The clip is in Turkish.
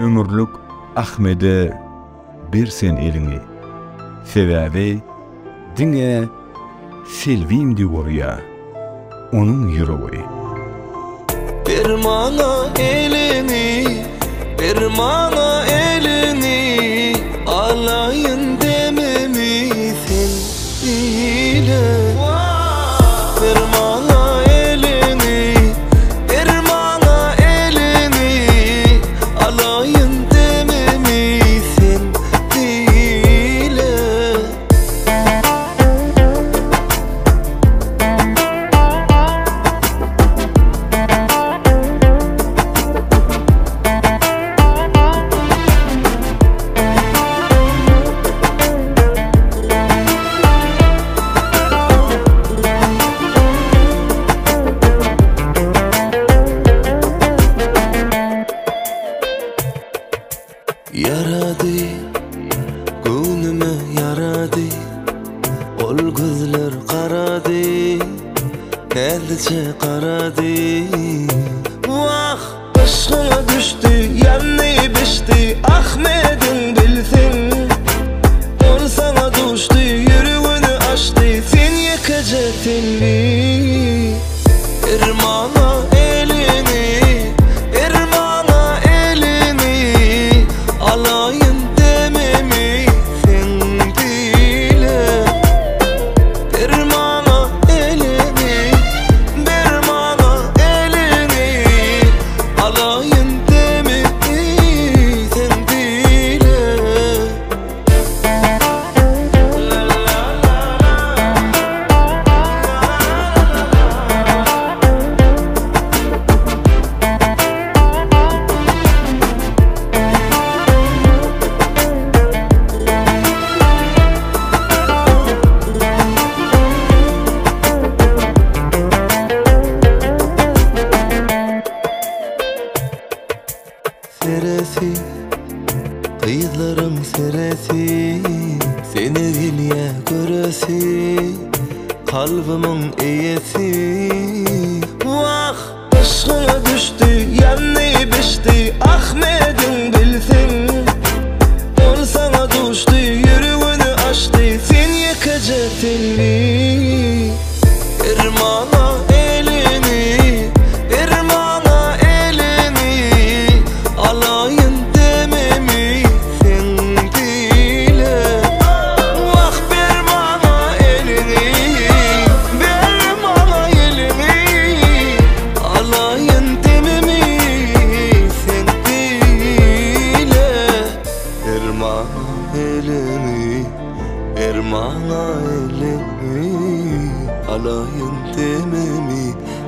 ömürlük Ahmede bersen elini. Sebäbi diňe selvim diýýär. Onun ýüregi. Bir mana elini, bir mana elini, alayın dememi sen ile. Bir mana elini, bir mana elini, alayın dememi sen ile. Yaradı, gönlüme yaradı, ol gözler karadı, nelice karadı. Vah, aşkına düştü, yanını biçti, Ahmet'in bilsin. Ol sana düştü, yüreğini açtı, sen yakacaktın mi? Irmana elini, irmana elini, alayın dememi sen dile. Irmana elini, irmana elini, alayın dememi sen dile. Seresi, kıyılarım seresi, seni dilye göresi, kalbimin iyesi. Vah, aşkına düştü, yanını biçti, Ahmet'in bilsin. Ol sana düştü, yüreğini açtı, sen yakacaktın mi? Irmana elini, irmana elini, alayın dememi sen dile. Vah, bir mana elini, bir mana elini, alayın dememi sen dile. Bir mana elini, bir mana elini, alayın dememi